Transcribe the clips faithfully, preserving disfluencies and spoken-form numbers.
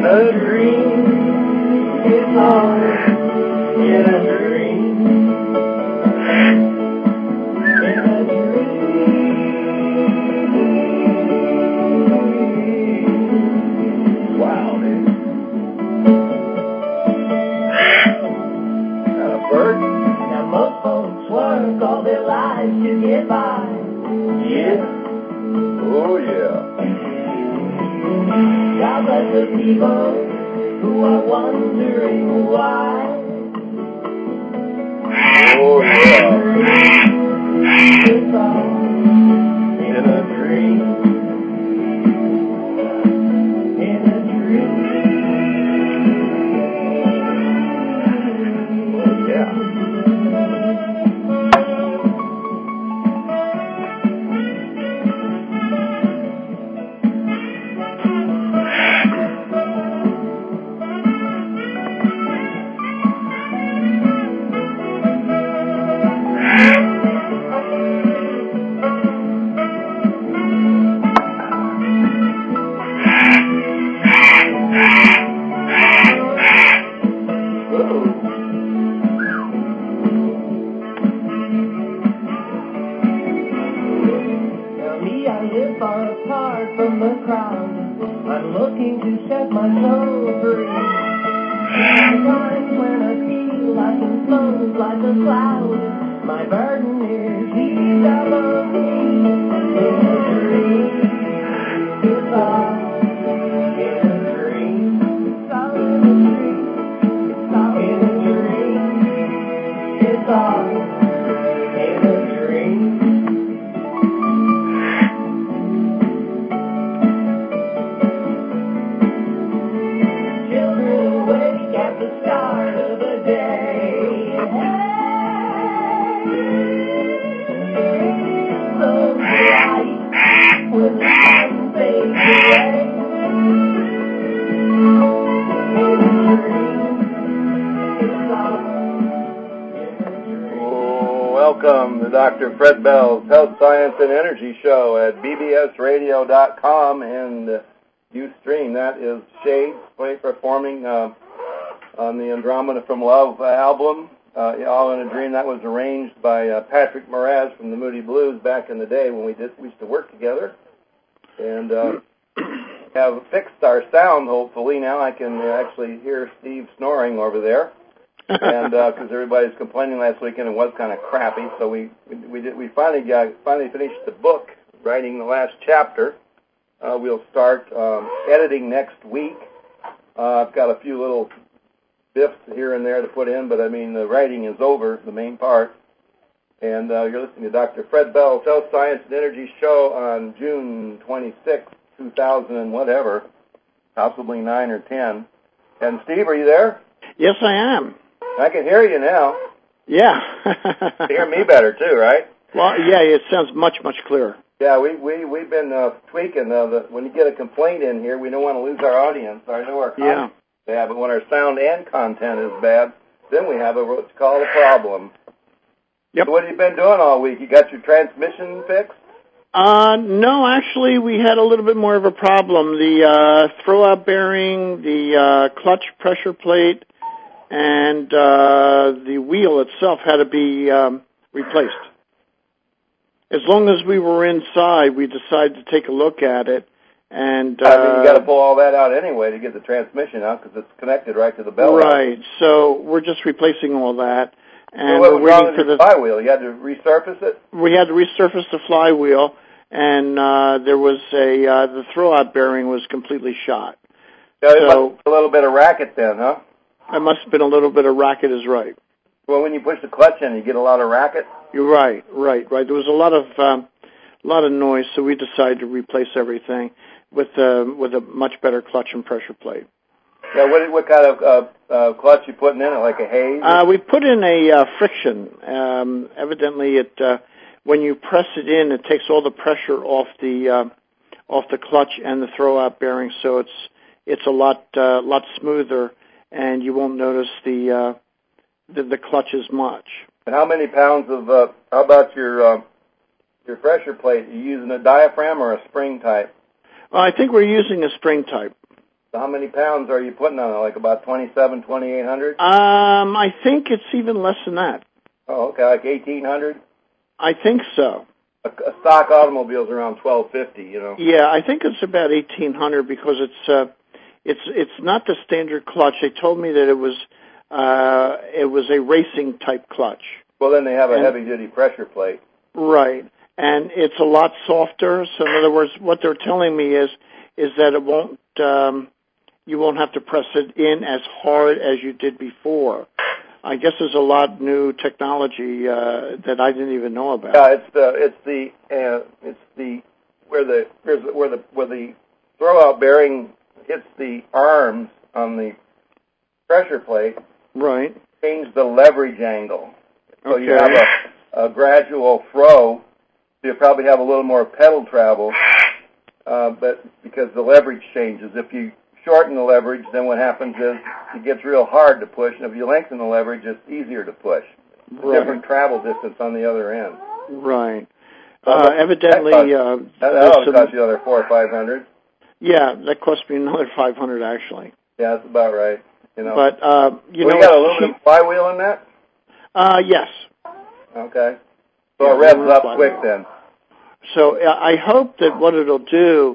a dream. It's all in a dream. In a dream. Wow, dude. Got a bird? Now most folks work all their lives to get by. Yeah. Oh, yeah. God bless the people who are wondering why. Oh, yeah. It's all in a dream. In a dream. Oh, yeah. Welcome to Doctor Fred Bell's Health, Science, and Energy Show at b b s radio dot com and uh, Ustream. That is Shade play performing uh, on the Andromeda from Love uh, album, uh, All in a Dream. That was arranged by uh, Patrick Moraz from the Moody Blues back in the day when we did we used to work together, and uh, have fixed our sound. Hopefully now I can uh, actually hear Steve snoring over there. and because uh, everybody's complaining last weekend, it was kind of crappy, so we we, we did we finally got finally finished the book, writing the last chapter. Uh, we'll start um, editing next week. Uh, I've got a few little biffs here and there to put in, but I mean the writing is over, the main part. And uh, you're listening to Doctor Fred Bell's Health, Science, and Energy Show on June twenty-sixth, two thousand and whatever, possibly nine or ten. And Steve, are you there? Yes, I am. I can hear you now. Yeah. You hear me better, too, right? Well, yeah, it sounds much, much clearer. Yeah, we, we, we've been uh, tweaking. Uh, the, when you get a complaint in here, we don't want to lose our audience. I know our content is bad, but when our sound and content is bad, then we have a, what's called a problem. Yep. So what have you been doing all week? You got your transmission fixed? Uh, no, actually, we had a little bit more of a problem. The uh, throw-out bearing, the uh, clutch pressure plate, and uh, the wheel itself had to be um, replaced. As long as we were inside, we decided to take a look at it. And uh, I mean, you got to pull all that out anyway to get the transmission out because it's connected right to the bell. Right. So we're just replacing all that. And so what we're was wrong waiting with for the the flywheel? You had to resurface it? We had to resurface the flywheel, and uh, there was a uh, the throw-out bearing was completely shot. So, so a little bit of racket then, huh? It must have been a little bit of racket, is right. Well, when you push the clutch in, you get a lot of racket? You're right, right, right. There was a lot of um, a lot of noise, so we decided to replace everything with uh, with a much better clutch and pressure plate. Yeah, what what kind of uh, uh, clutch you putting in it, like a Hayes? Uh, we put in a uh, friction. Um, evidently, it uh, when you press it in, it takes all the pressure off the uh, off the clutch and the throw-out bearing, so it's it's a lot uh, lot smoother, and you won't notice the uh, the, the clutch as much. And how many pounds of? Uh, how about your uh, your pressure plate? Are you using a diaphragm or a spring type? Well, I think we're using a spring type. So how many pounds are you putting on it? Like about twenty-seven, twenty-eight hundred? Um, I think it's even less than that. Oh, okay, like eighteen hundred? I think so. A, a stock automobile's around twelve fifty, you know. Yeah, I think it's about eighteen hundred because it's uh, it's it's not the standard clutch. They told me that it was uh, it was a racing type clutch. Well, then they have a and, heavy duty pressure plate. Right, and it's a lot softer. So in other words, what they're telling me is is that it won't um, you won't have to press it in as hard as you did before. I guess there's a lot of new technology uh, that I didn't even know about. Yeah, it's the it's the uh, it's the where the where the where the throwout bearing hits the arms on the pressure plate. Right. Change the leverage angle, so okay. you have a, a gradual throw. So you probably have a little more pedal travel, uh, but because the leverage changes. If you shorten the leverage, then what happens is it gets real hard to push, and if you lengthen the leverage, it's easier to push. Right. Different travel distance on the other end. Right. Uh, evidently, that uh, that ought to cost you another four or five hundred. Yeah, that cost me another five hundred actually. Yeah, that's about right. You know. But uh, you well, know, you got aluminum cheap. Flywheel in that? Uh, yes. Okay. So yeah, it revs up quick then. So uh, I hope that what it'll do.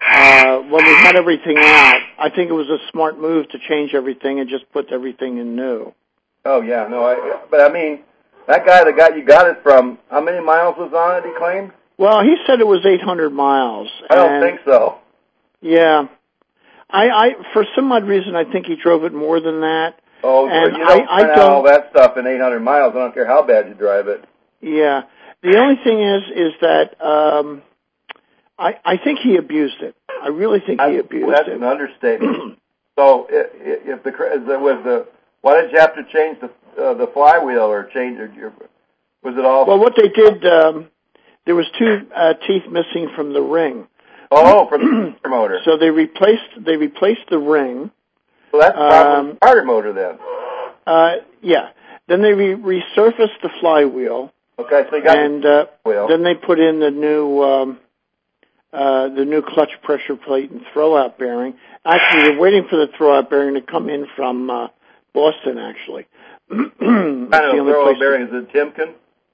Uh, when we had everything out, I think it was a smart move to change everything and just put everything in new. Oh yeah, no, I, but I mean, that guy that got you got it from, how many miles was on it, he claimed? Well, he said it was eight hundred miles. I don't think so. Yeah. I, I, for some odd reason, I think he drove it more than that. Oh, and you don't I, I find don't, out all that stuff in eight hundred miles. I don't care how bad you drive it. Yeah. The only thing is, is that, um, I, I think he abused it. I really think he abused that's it. That's an understatement. So, if the was the why did you have to change the uh, the flywheel or change it? Was it all? Well, what they did, um, there was two uh, teeth missing from the ring. Oh, from the motor. So they replaced they replaced the ring. So that's probably um, the starter motor then. Uh, yeah. Then they re- resurfaced the flywheel. Okay, so you got and uh, the wheel. Then they put in the new. Um, Uh, the new clutch pressure plate and throwout bearing. Actually, they're waiting for the throwout bearing to come in from uh, Boston, actually. What kind of throwout bearing? Is it Timken?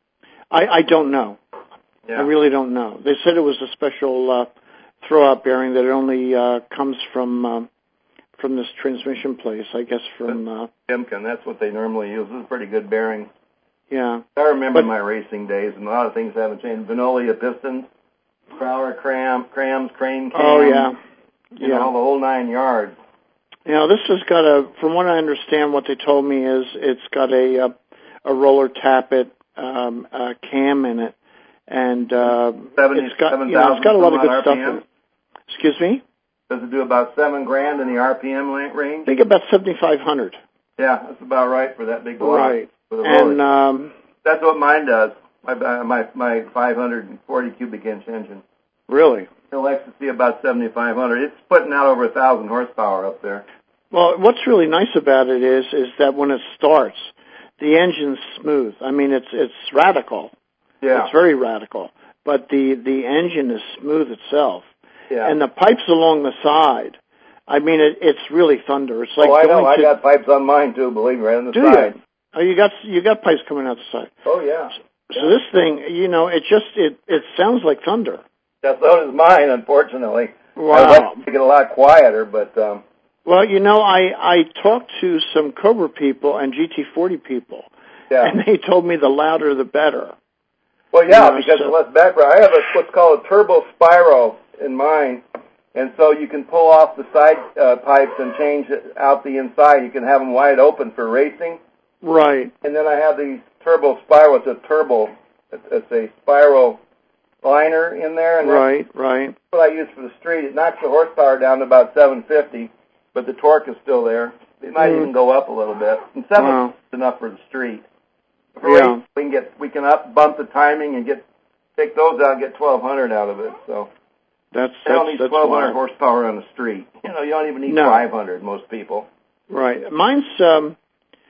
I, I don't know. Yeah. I really don't know. They said it was a special uh, throwout bearing that only uh, comes from uh, from this transmission place, I guess from... Uh, Timken, that's what they normally use. This is a pretty good bearing. Yeah. I remember but, my racing days, and a lot of things haven't changed. Venolia pistons. Crowler cram, crams, crane cams. Oh, yeah. You yeah. know, the whole nine yards. You know, this has got a, from what I understand, what they told me is it's got a a, a roller tappet um, uh, cam in it, and uh, it's got you know, it's got a lot of good stuff in it. Excuse me? Does it do about seven grand in the R P M range? I think about seventy-five hundred. Yeah, that's about right for that big block. Right. For the and um, that's what mine does. My my my five hundred forty cubic inch engine. Really? It likes to see about seventy-five hundred. It's putting out over a thousand horsepower up there. Well, what's really nice about it is is that when it starts, the engine's smooth. I mean, it's it's radical. Yeah. It's very radical. But the the engine is smooth itself. Yeah. And the pipes along the side. I mean, it, it's really thunder. It's like oh, I know. to, I got pipes on mine too. Believe me, right on the do side. You? Oh, you got you got pipes coming out the side. Oh yeah. So yeah. this thing, you know, it just it it sounds like thunder. Yeah, so does mine, unfortunately. Wow. I'd like to make it a lot quieter, but um well, you know, I I talked to some Cobra people and G T forty people, yeah. and they told me the louder the better. Well, yeah, you know, because so, the less background. I have a, what's called a turbo spiral in mine, and so you can pull off the side uh, pipes and change it out the inside. You can have them wide open for racing. Right. And then I have the turbo spiral. It's a turbo. It's, it's a spiral liner in there. And right, that's right. what I use for the street. It knocks the horsepower down to about seven fifty, but the torque is still there. It might mm. even go up a little bit. And seven wow. is enough for the street. For yeah. racing, we can get we can up bump the timing and get take those out and get twelve hundred out of it. So that's you don't that's, need that's twelve hundred wild. horsepower on the street. You know, you don't even need no. five hundred. Most people. Right. Mine's um,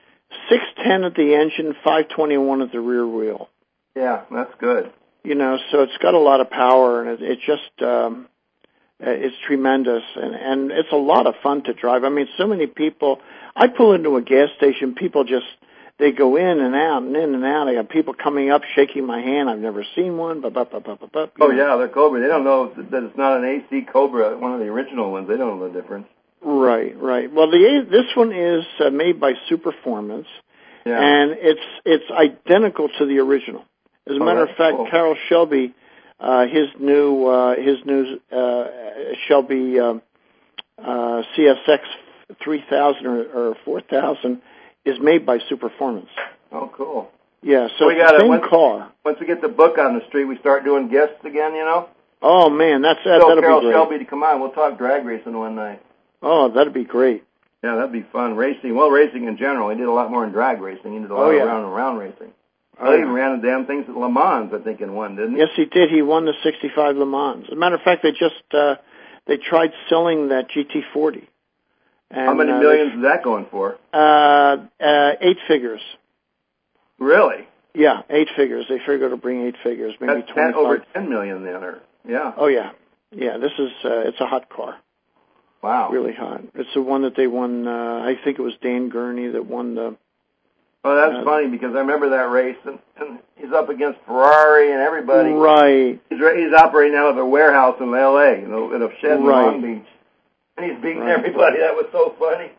six ten at the engine, five twenty one at the rear wheel. Yeah, that's good. You know, so it's got a lot of power, and it, it just um, Uh, it's tremendous, and, and it's a lot of fun to drive. I mean, so many people. I pull into a gas station, people just, they go in and out and in and out. I got people coming up, shaking my hand. I've never seen one. But, but, but, but, but, but, oh, yeah, they're Cobra. They don't know that it's not an A C Cobra, one of the original ones. They don't know the difference. Right, right. Well, the this one is uh, made by Superformance, yeah. and it's it's identical to the original. As a oh, matter of fact, cool. Carroll Shelby, uh, his new uh, his new uh, Shelby uh, uh, C S X three thousand or, or four thousand is made by Superformance. Oh, cool. Yeah, so, so we it's got the same once, car. Once we get the book on the street, we start doing guests again, you know? Oh, man, that's that, so that'll Carroll be great. Shelby to come on. We'll talk drag racing one night. Oh, that'd be great. Yeah, that'd be fun. Racing, well, racing in general. He did a lot more in drag racing. He did a lot oh, yeah. of round and round racing. Oh, he yeah. even ran the damn things at Le Mans, I think, in one, didn't he? Yes, he did. He won the sixty-five Le Mans. As a matter of fact, they just uh, they tried selling that G T forty. And, How many uh, millions they, is that going for? Uh, uh, eight figures. Really? Yeah, eight figures. They figure to bring eight figures, maybe That's twenty-five. ten, over ten million then, or yeah. Oh yeah, yeah. This is uh, it's a hot car. Wow. Really hot. It's the one that they won. Uh, I think it was Dan Gurney that won the. Oh, that's uh, funny because I remember that race, and, and he's up against Ferrari and everybody. Right. He's he's operating out of a warehouse in L A, you know, in a shed in right. Long Beach, and he's beating right. everybody. That was so funny.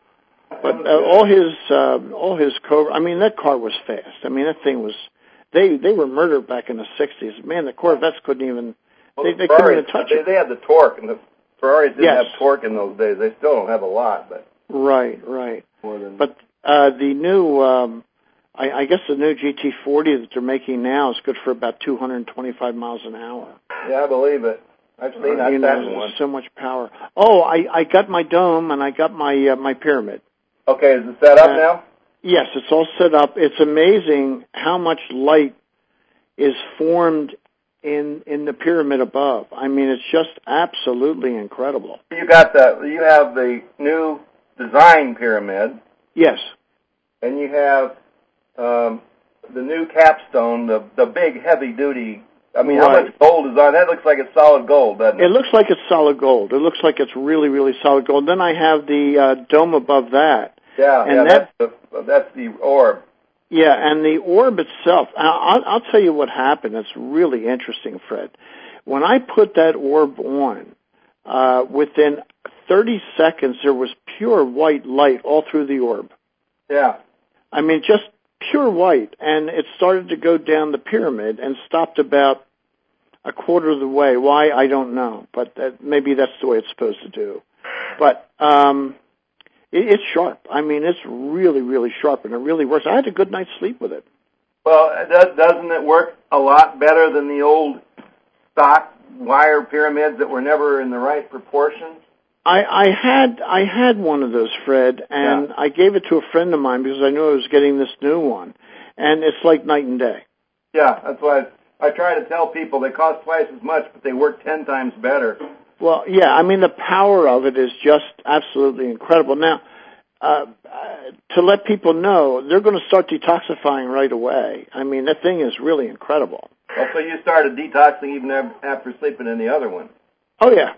But uh, all his uh, all his Cobra. I mean, that car was fast. I mean, that thing was. They they were murdered back in the sixties. Man, the Corvettes couldn't even. Well, they the they couldn't even touch they, it. They had the torque, and the Ferraris didn't yes. have torque in those days. They still don't have a lot, but. Right, right. More than. But uh, the new. Um, I, I guess the new G T forty that they're making now is good for about two hundred twenty-five miles an hour. Yeah, I believe it. I've seen uh, that you know, one. So much power. Oh, I, I got my dome and I got my uh, my pyramid. Okay, is it set up uh, now? Yes, it's all set up. It's amazing how much light is formed in in the pyramid above. I mean, it's just absolutely incredible. You got the you have the new design pyramid. Yes. And you have um, the new capstone, the the big heavy duty. I mean, right. How much gold is on that? Looks like it's solid gold, doesn't it? It looks like it's solid gold. It looks like it's really, really solid gold. Then I have the uh, dome above that. Yeah, and yeah, that, that's the that's the orb. Yeah, and the orb itself. I'll, I'll tell you what happened. It's really interesting, Fred. When I put that orb on, uh, within thirty seconds, there was pure white light all through the orb. Yeah. I mean, just pure white, and it started to go down the pyramid and stopped about a quarter of the way. Why, I don't know, but that, maybe that's the way it's supposed to do. But um, it, it's sharp. I mean, it's really, really sharp, and it really works. I had a good night's sleep with it. Well, does, doesn't it work a lot better than the old stock wire pyramids that were never in the right proportions? I, I had I had one of those, Fred, and yeah. I gave it to a friend of mine because I knew I was getting this new one, and it's like night and day. Yeah, that's why I, I try to tell people they cost twice as much, but they work ten times better. Well, yeah, I mean the power of it is just absolutely incredible. Now, uh, to let people know, they're going to start detoxifying right away. I mean, that thing is really incredible. Well, so you started detoxing even after sleeping in the other one? Oh yeah,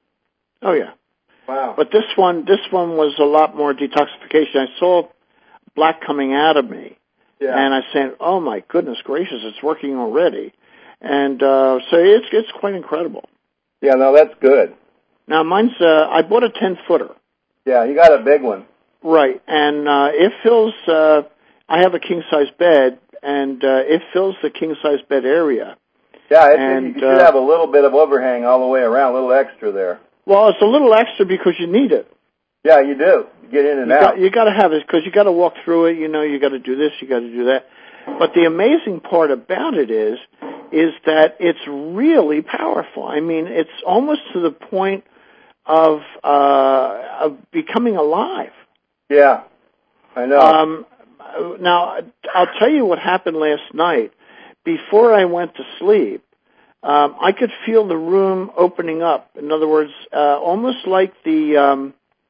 oh yeah. Wow. But this one, this one was a lot more detoxification. I saw black coming out of me, yeah. and I said, "Oh my goodness gracious, it's working already!" And uh, so it's it's quite incredible. Yeah, no, that's good. Now mine's uh, I bought a ten footer. Yeah, you got a big one. Right, and uh, it fills. Uh, I have a king size bed, and uh, it fills the king size bed area. Yeah, it, and, you should uh, have a little bit of overhang all the way around, a little extra there. Well, it's a little extra because you need it. Yeah, you do. You get in and you out. Got, you got to have it because you got to walk through it. You know, you got to do this, you got to do that. But the amazing part about it is, is that it's really powerful. I mean, it's almost to the point of uh, of becoming alive. Yeah, I know. Um, now, I'll tell you what happened last night. Before I went to sleep, Um, I could feel the room opening up. In other words, uh, almost like the, um,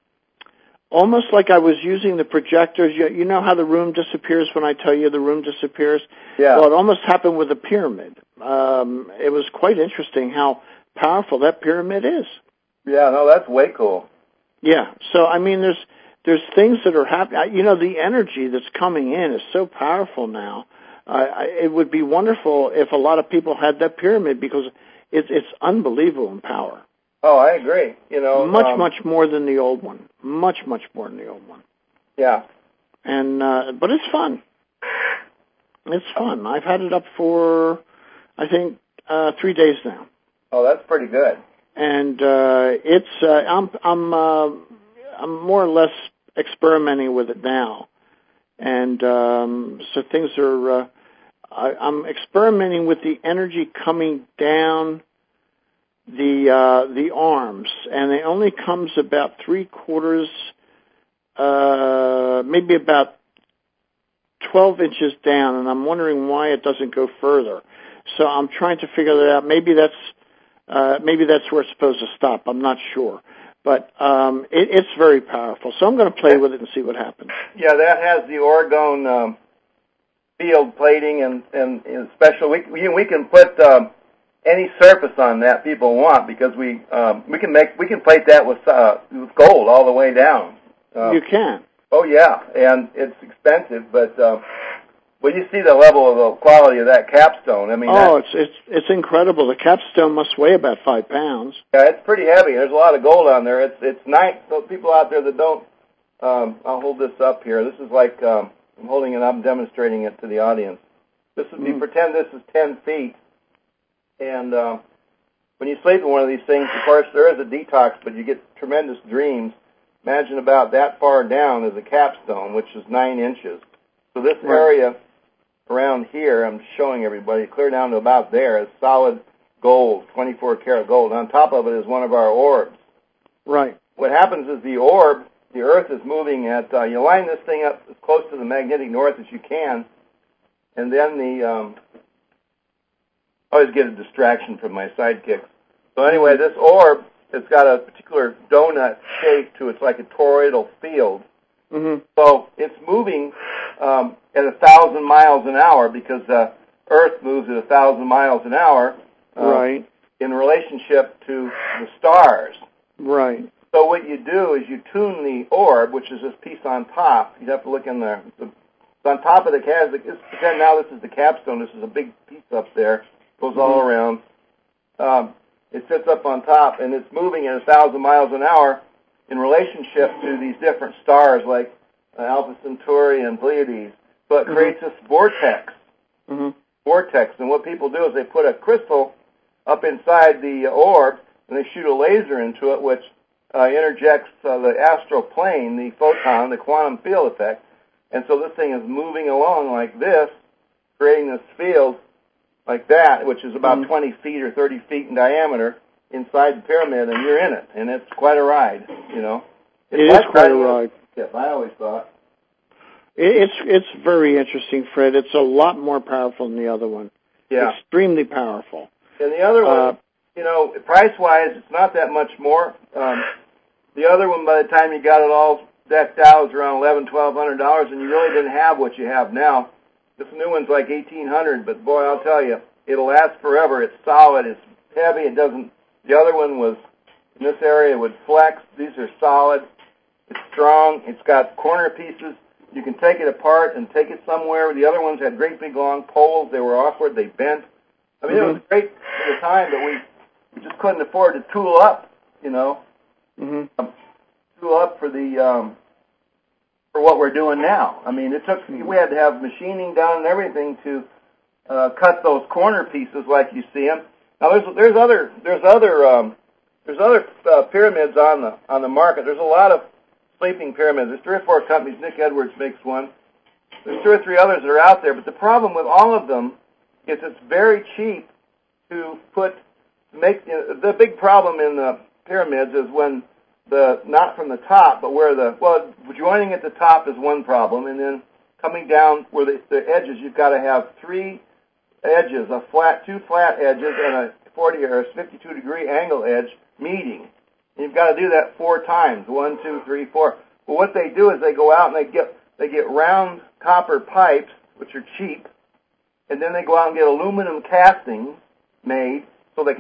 almost like I was using the projectors. You, you know how the room disappears when I tell you the room disappears? Yeah. Well, it almost happened with the pyramid. Um, it was quite interesting how powerful that pyramid is. Yeah, no, that's way cool. Yeah. So I mean, there's there's things that are happening. You know, the energy that's coming in is so powerful now. Uh, it would be wonderful if a lot of people had that pyramid because it's it's unbelievable in power. Oh, I agree. You know, much um, much more than the old one. Much much more than the old one. Yeah. And uh, but it's fun. It's fun. I've had it up for, I think, uh, three days now. Oh, that's pretty good. And uh, it's uh, I'm I'm uh, I'm more or less experimenting with it now, and um, so things are. Uh, I, I'm experimenting with the energy coming down the uh, the arms, and it only comes about three quarters, uh, maybe about twelve inches down, and I'm wondering why it doesn't go further. So I'm trying to figure that out. Maybe that's uh, maybe that's where it's supposed to stop. I'm not sure, but um, it, it's very powerful. So I'm going to play with it and see what happens. Yeah, that has the orgone um, field plating and and, and special. We we, we can put um, any surface on that people want because we um, we can make we can plate that with uh, with gold all the way down. Um, you can. Oh yeah, and it's expensive, but um, when you see the level of the quality of that capstone, I mean, oh, it's it's it's incredible. The capstone must weigh about five pounds. Yeah, it's pretty heavy. There's a lot of gold on there. It's it's nice. So people out there that don't, um, I'll hold this up here. This is like um, I'm holding it up, demonstrating it to the audience. This is mm. you pretend this is ten feet, and um, when you sleep in one of these things, of course there is a detox, but you get tremendous dreams. Imagine about that far down is a capstone, which is nine inches. So this right. area around here, I'm showing everybody, clear down to about there, is solid gold, twenty-four karat gold. On top of it is one of our orbs. Right. What happens is the orb, the Earth is moving at, uh, you line this thing up as close to the magnetic north as you can, and then the, um, I always get a distraction from my sidekicks. So anyway, this orb, it's got a particular donut shape to it. It's like a toroidal field. Mm-hmm. So it's moving um, at a thousand miles an hour because the Earth moves at a thousand miles an hour. Uh, right. In relationship to the stars. Right. So what you do is you tune the orb, which is this piece on top. You have to look in there. It's on top of the cap. Pretend now this is the capstone. This is a big piece up there. Goes mm-hmm. all around. Um, It sits up on top, and it's moving at a thousand miles an hour in relationship to these different stars like uh, Alpha Centauri and Pleiades. So it creates mm-hmm. this vortex. Mm-hmm. Vortex. And what people do is they put a crystal up inside the orb, and they shoot a laser into it, which uh, interjects uh, the astral plane, the photon, the quantum field effect. And so this thing is moving along like this, creating this field like that, which is about mm-hmm. twenty feet or thirty feet in diameter inside the pyramid, and you're in it, and it's quite a ride, you know. It's it is quite a ride. Yes, I always thought. It's it's very interesting, Fred. It's a lot more powerful than the other one. Yeah. Extremely powerful. And the other one, uh, you know, price-wise, it's not that much more. Um, the other one, by the time you got it all decked out, was around eleven, twelve hundred dollars, and you really didn't have what you have now. This new one's like eighteen hundred, but boy, I'll tell you, it'll last forever. It's solid. It's heavy. It doesn't. The other one was in this area. It would flex. These are solid. It's strong. It's got corner pieces. You can take it apart and take it somewhere. The other ones had great big long poles. They were awkward. They bent. I mean, mm-hmm. it was great at the time, but we, we just couldn't afford to tool up. You know, mm-hmm. um, tool up for the. Um, For what we're doing now. I mean, it took, we had to have machining done and everything to uh, cut those corner pieces like you see them. Now, there's there's other there's other um, there's other uh, pyramids on the on the market. There's a lot of sleeping pyramids. There's three or four companies. Nick Edwards makes one. There's two or three others that are out there. But the problem with all of them is it's very cheap to put make. You know, the big problem in the pyramids is when the not from the top, but where the well joining at the top is one problem, and then coming down where the, the edges, you've got to have three edges, a flat, two flat edges, and a forty or fifty-two degree angle edge meeting. And you've got to do that four times, one, two, three, four. Well, what they do is they go out and they get they get round copper pipes, which are cheap, and then they go out and get aluminum castings made so they can mm-hmm.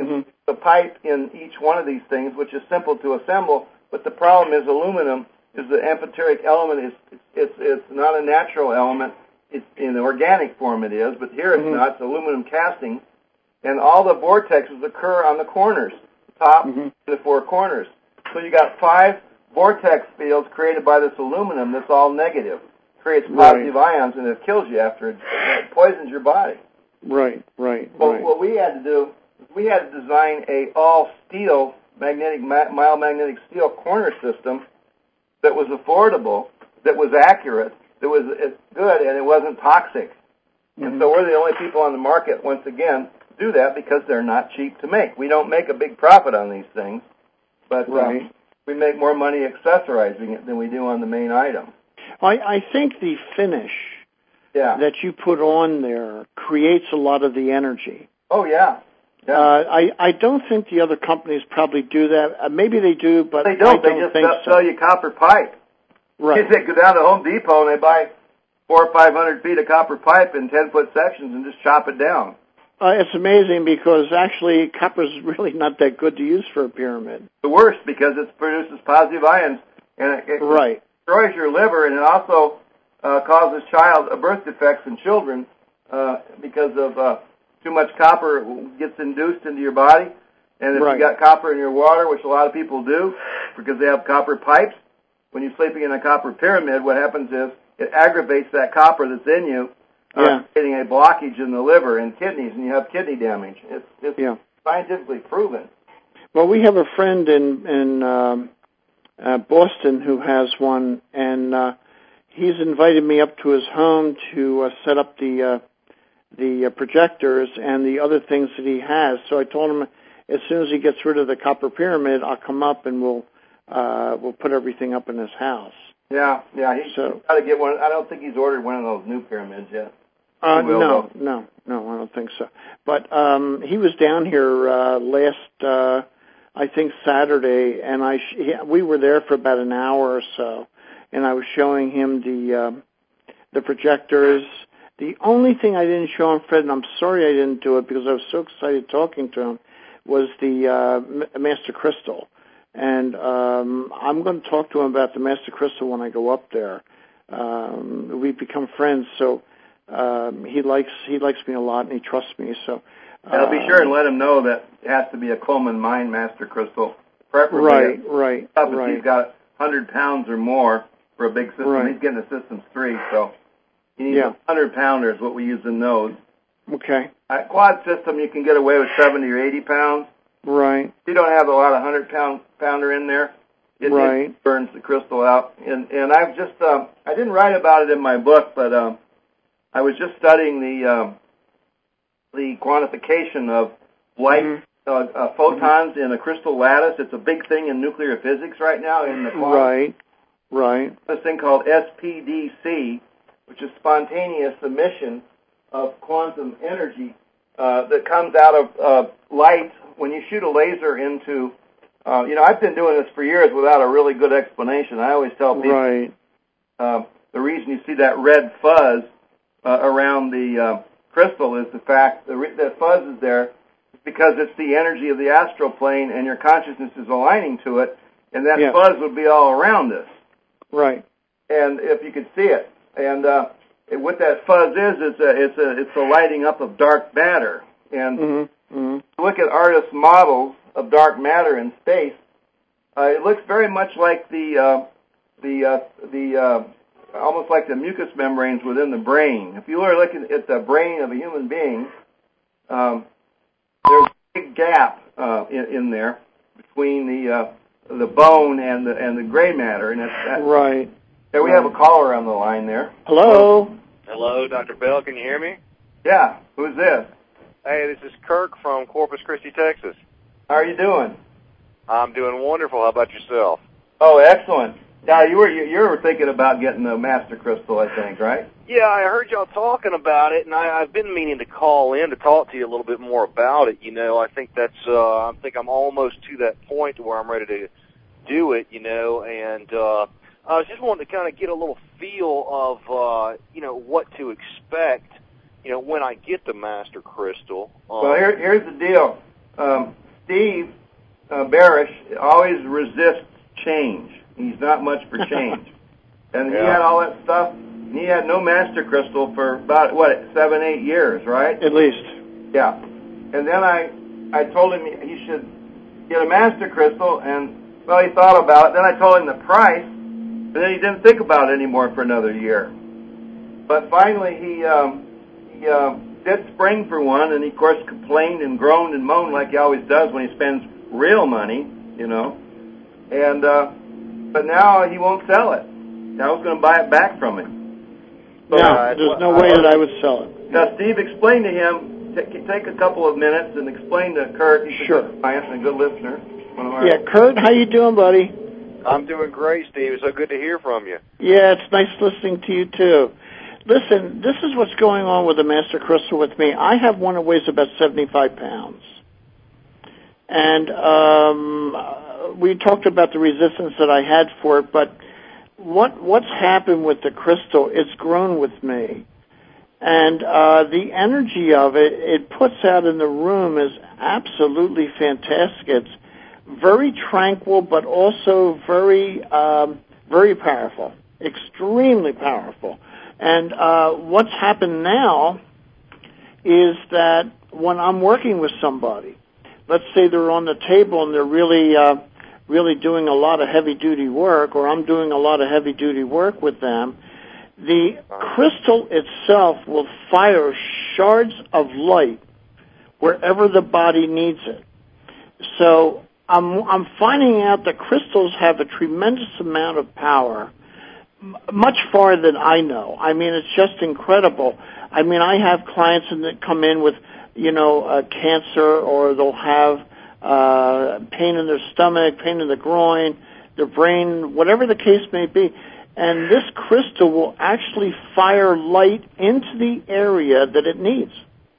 the pipe in each one of these things, which is simple to assemble. But the problem is aluminum is the amphoteric element. Is it's it's not a natural element. It's in the organic form it is, but here it's mm-hmm. not. It's aluminum casting, and all the vortexes occur on the corners, the top mm-hmm. and the four corners. So you got five vortex fields created by this aluminum that's all negative. Creates positive right. ions, and it kills you after it, it poisons your body. Right, right, well, right. What we had to do, we had to design a all steel magnetic, mild magnetic steel corner system that was affordable, that was accurate, that was good, and it wasn't toxic. Mm-hmm. And so we're the only people on the market, once again, do that because they're not cheap to make. We don't make a big profit on these things, but right. um, we make more money accessorizing it than we do on the main item. I, I think the finish yeah. that you put on there creates a lot of the energy. Oh, yeah. yeah. Uh, I, I don't think the other companies probably do that. Uh, maybe they do, but they don't. I don't they just think sell, so. sell you copper pipe. Right. They go down to Home Depot and they buy four or five hundred feet of copper pipe in ten-foot sections and just chop it down. Uh, it's amazing because actually copper is really not that good to use for a pyramid. The worst because it produces positive ions and it, it right. destroys your liver, and it also uh, causes child uh, birth defects in children uh, because of uh, too much copper gets induced into your body. And if right. you got copper in your water, which a lot of people do because they have copper pipes, when you're sleeping in a copper pyramid, what happens is it aggravates that copper that's in you, uh, yeah. creating a blockage in the liver and kidneys, and you have kidney damage. It's, it's yeah. scientifically proven. Well, we have a friend in in um, uh, Boston who has one, and uh, he's invited me up to his home to uh, set up the uh, the uh, projectors and the other things that he has. So I told him as soon as he gets rid of the copper pyramid, I'll come up and we'll uh, we'll put everything up in his house. Yeah, yeah. He's so, got to get one. I don't think he's ordered one of those new pyramids yet. Uh, will, no, though. no, no, I don't think so. But um, he was down here uh, last, uh, I think Saturday, and I sh- he, we were there for about an hour or so, and I was showing him the uh, the projectors. The only thing I didn't show him, Fred, and I'm sorry I didn't do it because I was so excited talking to him, was the uh, Master Crystal. And um, I'm going to talk to him about the Master Crystal when I go up there. Um, we've become friends, so um, he likes he likes me a lot, and he trusts me. So uh, I'll be sure and let him know that it has to be a Coleman Mine Master Crystal, preferably. Right, a, right, up right. If he's got one hundred pounds or more for a big system. Right. He's getting a Systems three, so he needs yeah. a one hundred pounder is what we use in those. Okay. At quad system, you can get away with seventy or eighty pounds. Right. You don't have a lot of hundred pound pounder in there. It, right. it burns the crystal out. And and I've just um, I didn't write about it in my book, but um, I was just studying the um, the quantification of light mm-hmm. uh, uh, photons mm-hmm. in a crystal lattice. It's a big thing in nuclear physics right now in the quantum. Right. Right. This thing called S P D C, which is spontaneous emission of quantum energy uh, that comes out of uh, light. When you shoot a laser into, uh, you know, I've been doing this for years without a really good explanation. I always tell people right. uh, the reason you see that red fuzz uh, around the uh, crystal is the fact the re- that fuzz is there because it's the energy of the astral plane and your consciousness is aligning to it, and that yeah. fuzz would be all around us. Right. And if you could see it, and uh, it, what that fuzz is, it's a it's a it's a lighting up of dark matter. And mm-hmm. Mm-hmm. look at artists' models of dark matter in space. Uh, it looks very much like the uh, the uh, the uh, almost like the mucous membranes within the brain. If you were looking at the brain of a human being, um, there's a big gap uh, in, in there between the uh, the bone and the and the gray matter, and it's that, right. There we right. have a caller on the line there. Hello. Hello, Doctor Bell. Can you hear me? Yeah. Who's this? Hey, this is Kirk from Corpus Christi, Texas. How are you doing? I'm doing wonderful. How about yourself? Oh, excellent. Yeah, you were you, you were thinking about getting the Master Crystal, I think, right? Yeah, I heard y'all talking about it, and I, I've been meaning to call in to talk to you a little bit more about it. You know, I think that's uh, I think I'm almost to that point where I'm ready to do it. You know, and uh, I was just wanting to kind of get a little feel of uh, you know what to expect. You know, when I get the Master Crystal. Um, well, here, here's the deal. Um, Steve uh, Barish always resists change. He's not much for change. And yeah. he had all that stuff. He had no master crystal for about, what, seven, eight years, right? At least. Yeah. And then I, I told him he should get a master crystal, and, well, he thought about it. Then I told him the price, and then he didn't think about it anymore for another year. But finally, he, um, he uh, did spring for one, and he, of course, complained and groaned and moaned like he always does when he spends real money, you know. And, uh, but now he won't sell it. I was going to buy it back from him. So, no, uh, there's no way that I would sell it. Now, Steve, explain to him, t- take a couple of minutes and explain to Kurt. He's sure. a good client and a good listener. Yeah, Kurt, how you doing, buddy? I'm doing great, Steve. It's so good to hear from you. Yeah, it's nice listening to you, too. Listen, this is what's going on with the Master Crystal with me. I have one that weighs about seventy-five pounds. And um, we talked about the resistance that I had for it, but what what's happened with the crystal, it's grown with me. And uh, the energy of it, it puts out in the room is absolutely fantastic. It's very tranquil, but also very, um, very powerful, extremely powerful. And uh, what's happened now is that when I'm working with somebody, let's say they're on the table and they're really, uh, really doing a lot of heavy-duty work, or I'm doing a lot of heavy-duty work with them, the crystal itself will fire shards of light wherever the body needs it. So I'm, I'm finding out that crystals have a tremendous amount of power, much farther than I know. I mean, it's just incredible. I mean, I have clients that come in with, you know, uh, cancer, or they'll have uh, pain in their stomach, pain in the groin, their brain, whatever the case may be. And this crystal will actually fire light into the area that it needs.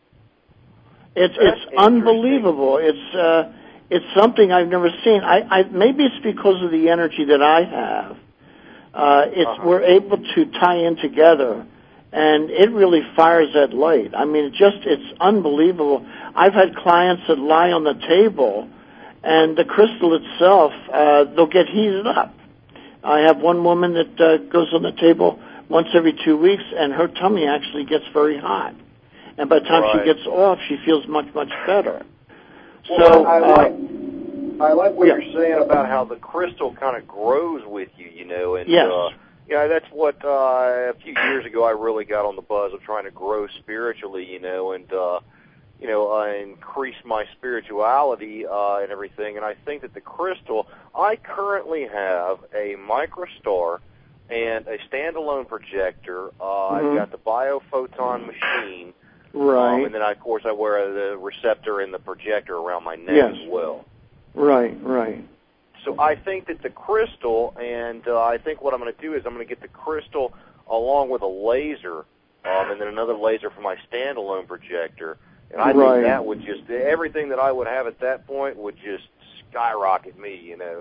It's That's it's unbelievable. It's uh, it's something I've never seen. I, I maybe it's because of the energy that I have. Uh, it's uh-huh. We're able to tie in together, and it really fires that light. I mean, it just it's unbelievable. I've had clients that lie on the table, and the crystal itself, uh, they'll get heated up. I have one woman that uh, goes on the table once every two weeks, and her tummy actually gets very hot. And by the time right. she gets off, she feels much, much better. Well, so I, I like uh, I like what yeah. you're saying about how the crystal kind of grows with you, you know. And, yes. Uh, you know, that's what uh, a few years ago I really got on the buzz of trying to grow spiritually, you know, and uh, you know, uh, increase my spirituality uh, and everything. And I think that the crystal, I currently have a microstar and a standalone projector. Uh, mm-hmm. I've got the biophoton machine. Right. Um, and then, I, of course, I wear the receptor and the projector around my neck yes. as well. Right, right. So I think that the crystal, and uh, I think what I'm going to do is I'm going to get the crystal along with a laser, um, and then another laser for my standalone projector. And I right. think that would just, everything that I would have at that point would just skyrocket me, you know.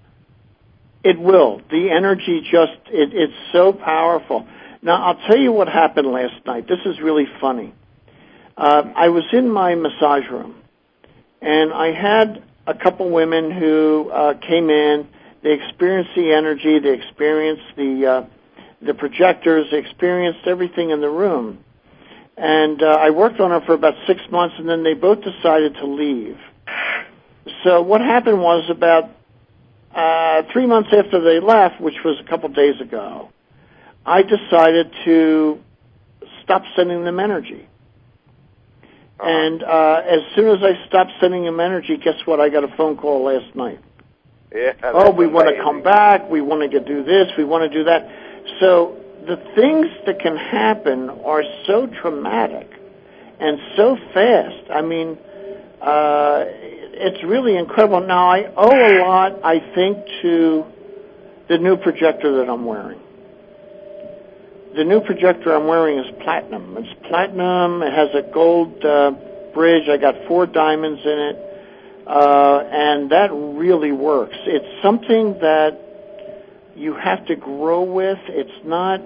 It will. The energy just, it, it's so powerful. Now, I'll tell you what happened last night. This is really funny. Uh, I was in my massage room, and I had a couple women who uh, came in. They experienced the energy. They experienced the uh, the projectors. They experienced everything in the room. And uh, I worked on them for about six months, and then they both decided to leave. So what happened was about uh, three months after they left, which was a couple days ago, I decided to stop sending them energy. Uh-huh. And uh, as soon as I stopped sending them energy, guess what? I got a phone call last night. Yeah, oh, we want to come back. We want to do this. We want to do that. So the things that can happen are so traumatic and so fast. I mean, uh, it's really incredible. Now, I owe a lot, I think, to the new projector that I'm wearing. The new projector I'm wearing is platinum. It's platinum. It has a gold uh, bridge. I got four diamonds in it, uh, and that really works. It's something that you have to grow with. It's not.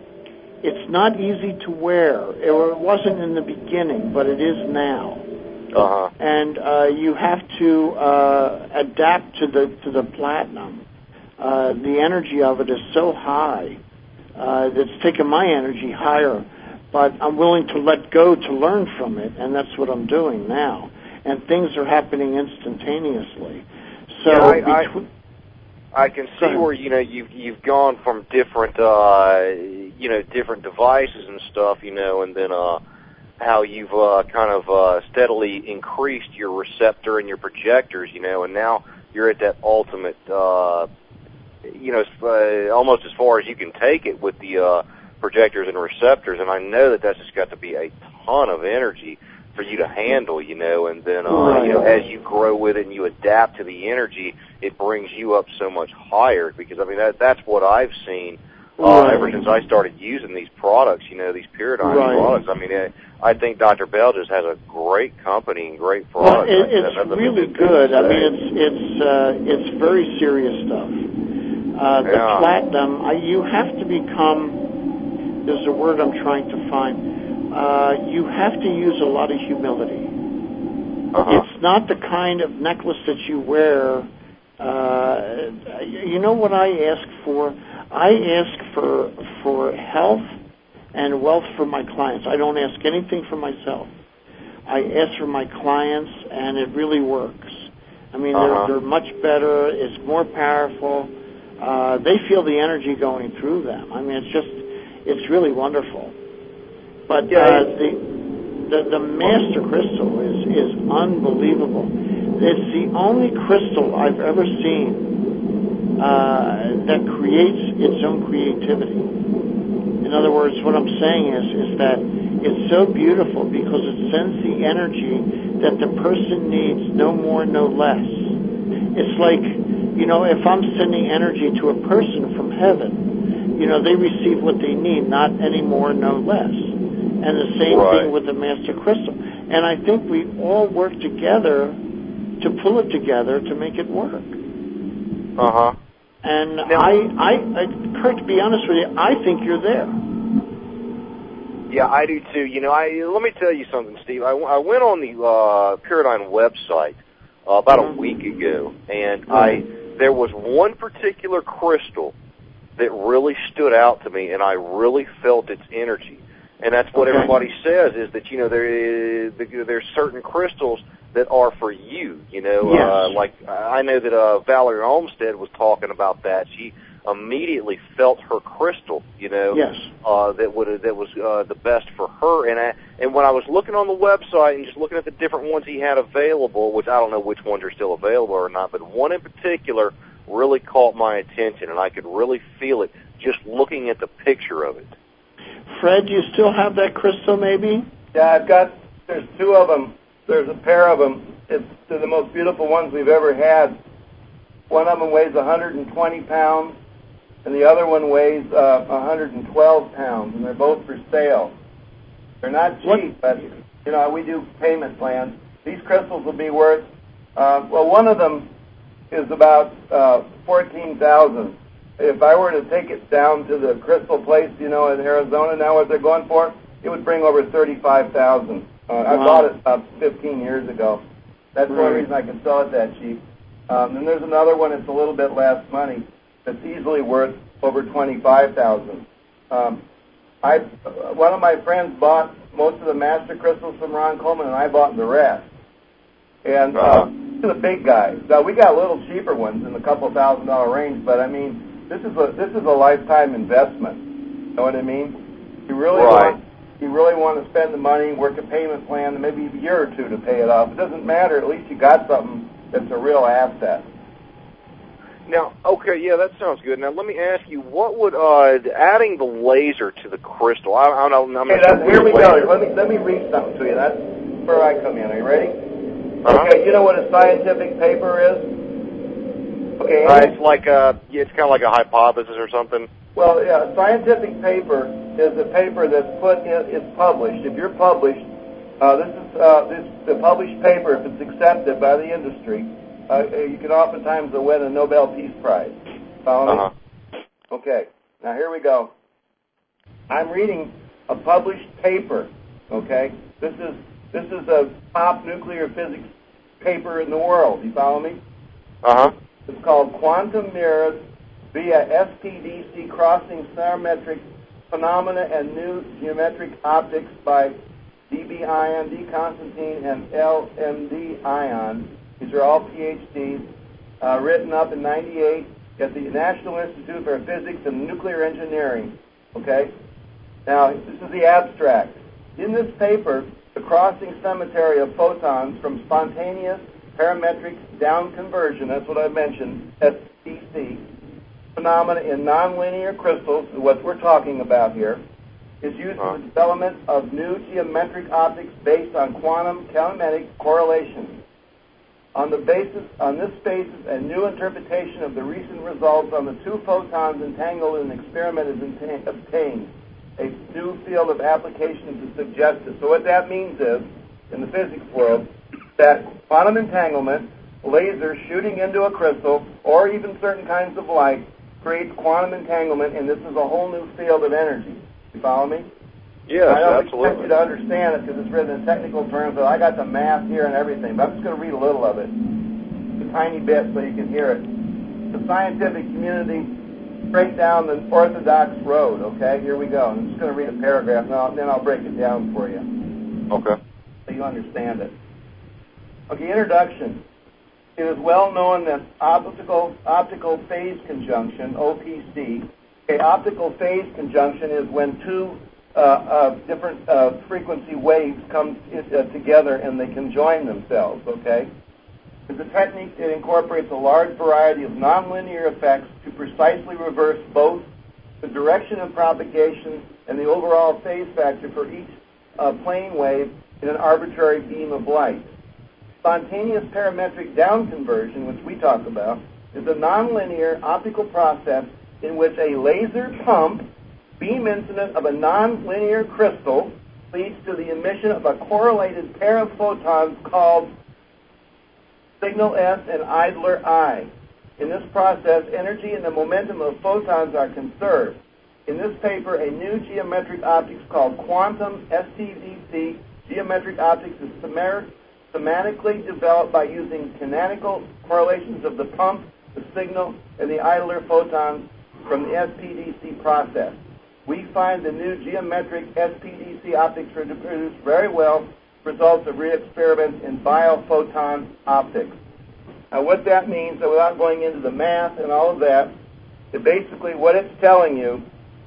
It's not easy to wear. It wasn't in the beginning, but it is now. Uh-huh. And uh, you have to uh, adapt to the to the platinum. Uh, the energy of it is so high uh, that it's taken my energy higher. But I'm willing to let go to learn from it, and that's what I'm doing now. And things are happening instantaneously. So yeah, I, between, I, I can see where you know you've you've gone from different uh, you know different devices and stuff, you know, and then uh, how you've uh, kind of uh, steadily increased your receptor and your projectors, you know, and now you're at that ultimate, uh, you know, uh, almost as far as you can take it with the uh, projectors and receptors, and I know that that's just got to be a ton of energy for you to handle, you know, and then, uh, you know, as you grow with it and you adapt to the energy, it brings you up so much higher, because, I mean, that that's what I've seen uh, right. ever since I started using these products, you know, these Pyridine right. products. I mean, it, I think Doctor Bell just has a great company and great products. Well, it, it's really good. I mean, it's it's uh, it's very serious stuff. Uh, the yeah. platinum, I, you have to become, there's a word I'm trying to find, uh, you have to use a lot of humility. Uh-huh. It's not the kind of necklace that you wear. Uh, you know what I ask for? I ask for for health and wealth for my clients. I don't ask anything for myself. I ask for my clients, and it really works. I mean, uh-huh. they're, they're much better. It's more powerful. Uh, they feel the energy going through them. I mean, it's just, it's really wonderful. But yeah, uh, the, the the master crystal is is unbelievable. It's the only crystal I've ever seen uh, that creates its own creativity. In other words, what I'm saying is is that it's so beautiful because it sends the energy that the person needs, no more, no less. It's like, you know, if I'm sending energy to a person from heaven, you know, they receive what they need, not any more, no less. And the same right. thing with the Master Crystal. And I think we all work together to pull it together to make it work. Uh-huh. And now, I, I, I, Kurt, to be honest with you, I think you're there. Yeah, I do too. You know, I let me tell you something, Steve. I, I went on the uh, Pyridine website uh, about mm-hmm. a week ago, and I there was one particular crystal that really stood out to me, and I really felt its energy. And that's what okay. everybody says, is that, you know, there is, there's certain crystals that are for you, you know. Yes. Uh, like, I know that uh, Valerie Olmsted was talking about that. She immediately felt her crystal, you know, yes. uh, that would that was uh, the best for her. And I, and when I was looking on the website and just looking at the different ones he had available, which I don't know which ones are still available or not, but one in particular really caught my attention, and I could really feel it just looking at the picture of it. Fred, do you still have that crystal, maybe? Yeah, I've got, there's two of them. There's a pair of them. It's they're the most beautiful ones we've ever had. One of them weighs one hundred twenty pounds, and the other one weighs uh, one hundred twelve pounds, and they're both for sale. They're not cheap, what? But, you know, we do payment plans. These crystals will be worth, uh, well, one of them is about uh, fourteen thousand dollars. If I were to take it down to the crystal place, you know, in Arizona now, what they're going for, it would bring over thirty-five thousand dollars. Uh, I wow. bought it about fifteen years ago. That's right. the only reason I can sell it that cheap. Um, and there's another one that's a little bit less money that's easily worth over twenty-five thousand dollars. Um, I, uh, one of my friends bought most of the master crystals from Ron Coleman, and I bought the rest. And uh, to the big guys. Now, we got little cheaper ones in the couple thousand dollar range, but I mean, this is a this is a lifetime investment. You know what I mean? You really right. want you really want to spend the money, work a payment plan, and maybe a year or two to pay it off. It doesn't matter. At least you got something that's a real asset. Now, okay, yeah, that sounds good. Now, let me ask you, what would uh, adding the laser to the crystal? I, I don't know. I'm okay, not here we laser. go. Let me let me read something to you. That's where I come in. Are you ready? Uh-huh. Okay, you know what a scientific paper is? Okay. Uh, it's like a, yeah, it's kind of like a hypothesis or something. Well, yeah, a scientific paper is a paper that's put in, it's published. If you're published, uh, this is uh, this the published paper. If it's accepted by the industry, uh, you can oftentimes win a Nobel Peace Prize. Follow me? Uh-huh. Okay. Now here we go. I'm reading a published paper. Okay. This is This is a top nuclear physics paper in the world. You follow me? Uh-huh. It's called Quantum Mirrors via S P D C Crossing Parametric Phenomena and New Geometric Optics by D B Ion, D. Constantine, and L M D Ion. These are all P H Ds, uh, written up in ninety-eight at the National Institute for Physics and Nuclear Engineering. Okay? Now, this is the abstract. In this paper, the crossing symmetry of photons from spontaneous parametric down conversion, that's what I mentioned, S P C, phenomena in nonlinear crystals, what we're talking about here, is used for the development of new geometric optics based on quantum kinematic correlations. On the basis, on this basis, a new interpretation of the recent results on the two photons entangled in an experiment is obtained. A new field of application is suggested. So what that means is, in the physics world, that quantum entanglement, lasers shooting into a crystal, or even certain kinds of light, creates quantum entanglement, and this is a whole new field of energy. You follow me? Yes, I don't absolutely. expect you to understand it because it's written in technical terms, but I got the math here and everything, but I'm just going to read a little of it, a tiny bit so you can hear it. The scientific community straight down the orthodox road, okay? Here we go. I'm just going to read a paragraph, and I'll, then I'll break it down for you. Okay. So you understand it. Okay, introduction. It is well known that optical optical phase conjunction, O P C, okay, optical phase conjunction is when two uh, uh, different uh, frequency waves come uh, together and they conjoin themselves, okay? It's a technique that incorporates a large variety of nonlinear effects to precisely reverse both the direction of propagation and the overall phase factor for each uh, plane wave in an arbitrary beam of light. Spontaneous parametric down conversion, which we talk about, is a nonlinear optical process in which a laser pump, beam incident of a nonlinear crystal, leads to the emission of a correlated pair of photons called signal S and idler I. In this process, energy and the momentum of photons are conserved. In this paper, a new geometric optics called quantum S P D C geometric optics is semantically developed by using canonical correlations of the pump, the signal, and the idler photons from the S P D C process. We find the new geometric S P D C optics reproduce very well results of re-experiments in biophoton optics. Now what that means, so without going into the math and all of that, it basically what it's telling you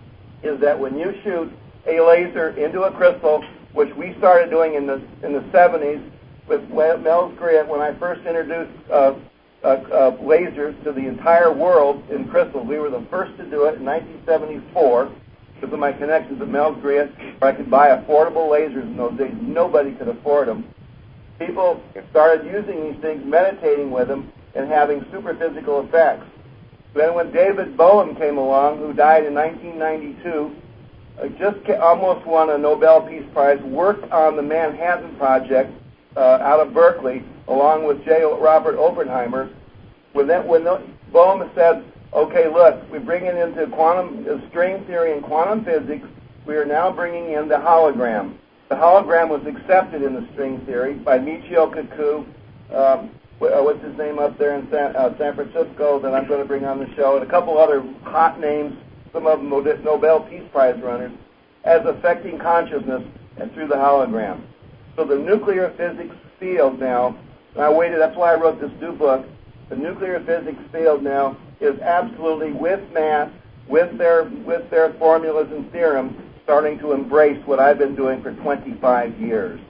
is that when you shoot a laser into a crystal, which we started doing in the in the seventies with Mel's grid when I first introduced uh, uh, uh, lasers to the entire world in crystals. We were the first to do it in nineteen seventy-four because of my connections at Mel's grid, where I could buy affordable lasers in those days. Nobody could afford them. People started using these things, meditating with them, and having super physical effects. Then when David Bohm came along, who died in nineteen ninety-two, uh, just ca- almost won a Nobel Peace Prize, worked on the Manhattan Project uh, out of Berkeley, along with J. Robert Oppenheimer. When that, when the, Bohm said, okay, look, we bring it into quantum uh, string theory and quantum physics, we are now bringing in the hologram. The hologram was accepted in the string theory by Michio Kaku, um, what's his name up there in San, uh, San Francisco that I'm going to bring on the show, and a couple other hot names, some of them Nobel Peace Prize runners, as affecting consciousness and through the hologram. So the nuclear physics field now, and I waited, that's why I wrote this new book, the nuclear physics field now is absolutely with math, with their with their formulas and theorems, starting to embrace what I've been doing for twenty-five years.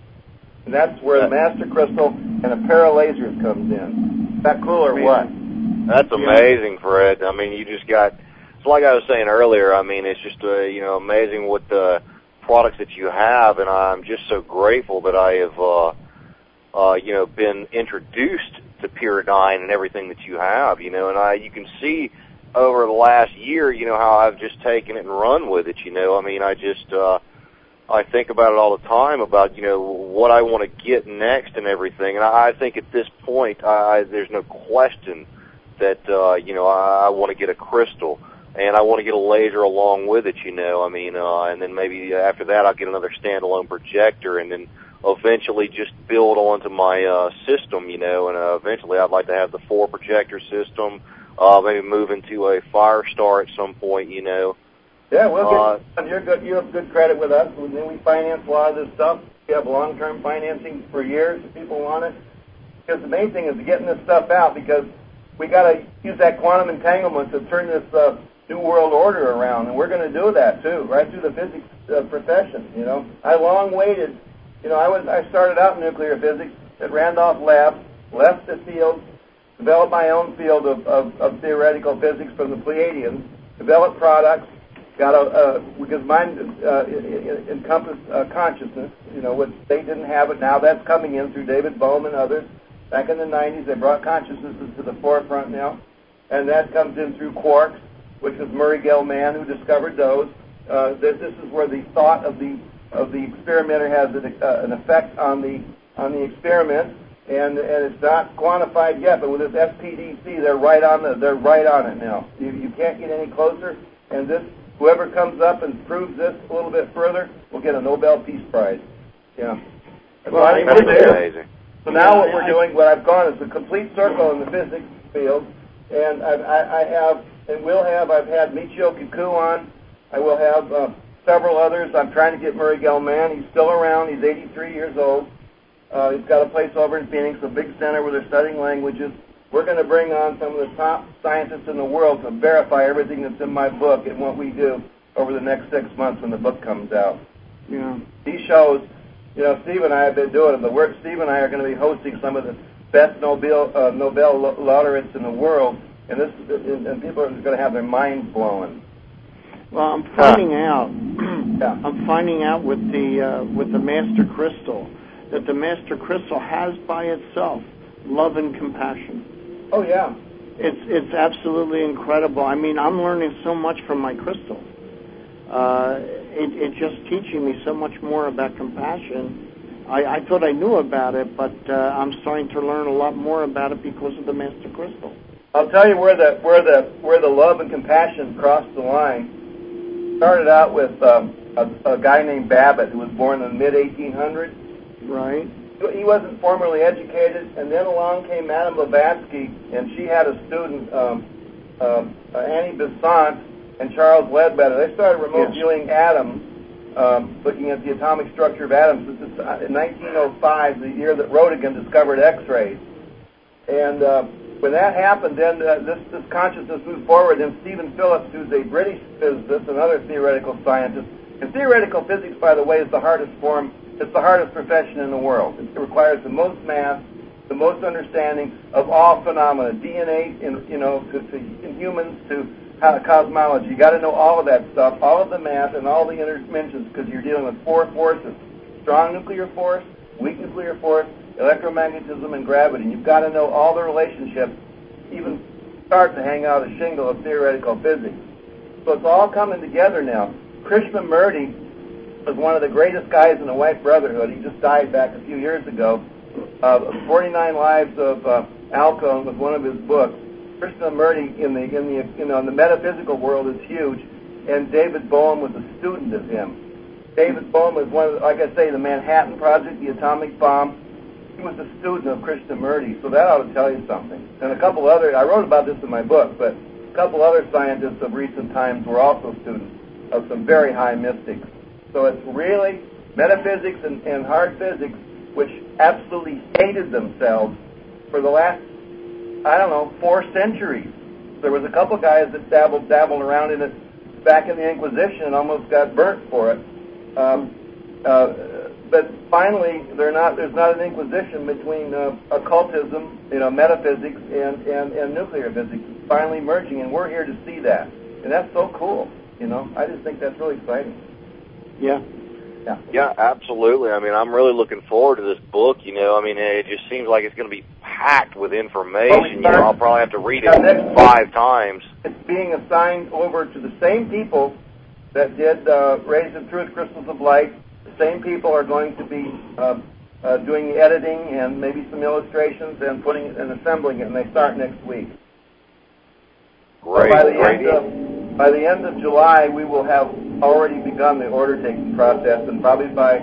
And that's where the master crystal and a pair of lasers comes in. Is that cool or what? That's amazing, Fred. I mean, you just got, it's like I was saying earlier, I mean, it's just, uh, you know, amazing what the products that you have, and I'm just so grateful that I have, uh, uh, you know, been introduced to Pyridine and everything that you have, you know, and I, you can see over the last year, you know, how I've just taken it and run with it, you know. I mean, I just, uh, I think about it all the time about, you know, what I want to get next and everything. And I, I think at this point, I, there's no question that, uh, you know, I, I want to get a crystal and I want to get a laser along with it, you know. I mean, uh, and then maybe after that I'll get another standalone projector and then eventually just build onto my uh, system, you know, and uh, eventually I'd like to have the four projector system, uh, maybe move into a Firestar at some point, you know. Yeah, we'll uh, get you're good. You have good credit with us. And then we finance a lot of this stuff. We have long-term financing for years if people want it. Because the main thing is getting this stuff out, because we got to use that quantum entanglement to turn this uh, new world order around, and we're going to do that too, right through the physics uh, profession. You know, I long waited. You know, I was I started out in nuclear physics at Randolph Labs, left the field, developed my own field of, of, of theoretical physics from the Pleiadians, developed products, got a uh, because mine uh, encompassed uh, consciousness. You know, what they didn't have it. Now that's coming in through David Bohm and others. Back in the nineties, they brought consciousness to the forefront now, and that comes in through quarks, which was Murray Gell-Mann who discovered those. Uh, this, this is where the thought of the of the experimenter has an, uh, an effect on the on the experiment, and and it's not quantified yet. But with this S P D C, they're right on the they're right on it now. You, you can't get any closer. And this whoever comes up and proves this a little bit further will get a Nobel Peace Prize. Yeah. Well, I that's amazing. So now what we're doing, what I've gone is a complete circle in the physics field, and I've, I, I have, and will have, I've had Michio Kaku on. I will have uh, several others. I'm trying to get Murray Gell-Mann. He's still around. He's eighty-three years old. Uh, he's got a place over in Phoenix, a big center where they're studying languages. We're going to bring on some of the top scientists in the world to verify everything that's in my book and what we do over the next six months when the book comes out. Yeah. These shows, you know, Steve and I have been doing them. The work Steve and I are going to be hosting some of the best Nobel uh, Nobel laureates in the world, and this and, and people are going to have their minds blown. Well, I'm finding out. Yeah. I'm finding out with the uh, with the Master Crystal that the Master Crystal has by itself love and compassion. Oh yeah. It's it's absolutely incredible. I mean, I'm learning so much from my crystal. Uh, it, it's just teaching me so much more about compassion. I, I thought I knew about it, but uh, I'm starting to learn a lot more about it because of the Master Crystal. I'll tell you where the where the where the love and compassion crossed the line. Started out with um, a, a guy named Babbitt who was born in the mid eighteen hundreds. Right. He wasn't formally educated, and then along came Madame Blavatsky, and she had a student, um, um, uh, Annie Besant, and Charles Ledbetter. They started remote Yes. viewing atoms, um, looking at the atomic structure of atoms. This is uh, in nineteen oh five, the year that Röntgen discovered X-rays. And uh, when that happened, then uh, this, this consciousness moved forward. And Stephen Phillips, who's a British physicist, another theoretical scientist, and theoretical physics, by the way, is the hardest form. It's the hardest profession in the world. It requires the most math, the most understanding of all phenomena, D N A, in, you know, to, to in humans, to uh, cosmology. You got to know all of that stuff, all of the math, and all the interdimensions, because you're dealing with four forces: strong nuclear force, weak nuclear force, electromagnetism, and gravity. And you've got to know all the relationships, even start to hang out a shingle of theoretical physics. So it's all coming together now. Krishnamurti was one of the greatest guys in the White Brotherhood. He just died back a few years ago. Uh, forty-nine Lives of uh, Alcone was one of his books. Krishnamurti in the in the you know in the metaphysical world is huge, and David Bohm was a student of him. David Bohm was one of the, like I say, the Manhattan Project, the atomic bomb. He was a student of Krishnamurti, so that ought to tell you something. And a couple other, I wrote about this in my book, but a couple other scientists of recent times were also students of some very high mystics. So it's really metaphysics and, and hard physics, which absolutely hated themselves for the last, I don't know, four centuries. There was a couple guys that dabbled, dabbled around in it back in the Inquisition and almost got burnt for it. Um, uh, but finally, they're not, there's not an inquisition between uh, occultism, you know, metaphysics, and, and, and nuclear physics. It's finally merging, and we're here to see that. And that's so cool, you know. I just think that's really exciting. Yeah. Yeah. Yeah, absolutely. I mean, I'm really looking forward to this book, you know. I mean, it just seems like it's going to be packed with information. You know, I'll probably have to read it five times. It's being assigned over to the same people that did uh, Rays of Truth, Crystals of Light. The same people are going to be uh, uh, doing the editing and maybe some illustrations and putting it and assembling it, and they start next week. Great, so by the great. end of, by the end of July, we will have already begun the order-taking process, and probably by